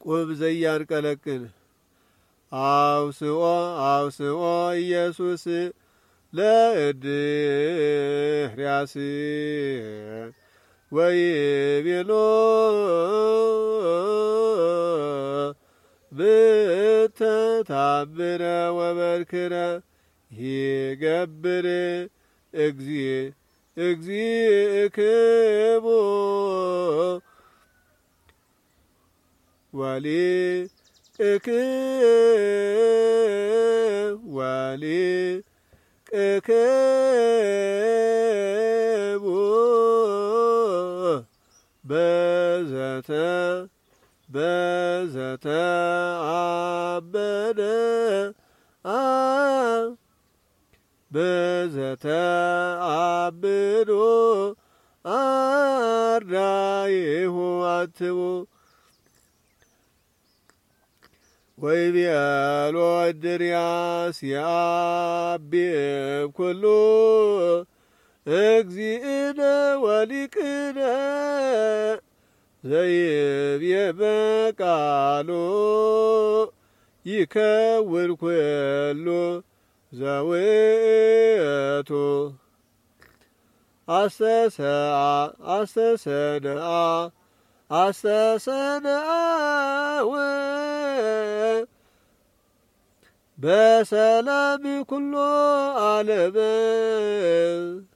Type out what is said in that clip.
ቁብ ዘያንቀለቅል አውስኦ አውስኦ ኢየሱስ ለእድርያስ ወይቤሎ ብተታብረ ወበርክረ ይገብር እግዚእክቦ ወሊቅክቦ በዘተ አበደ በዘተ አብዶ አርዳይሁ አትቦ ወይቤሎ እድርያስ ያብብ ኩሉ እግዚእነ ወሊቅነ ዘይብየ በቃሉ ይከውን ኩሉ ዘውእቱ አስተሰነአ በሰላም ኩሎ ዓለም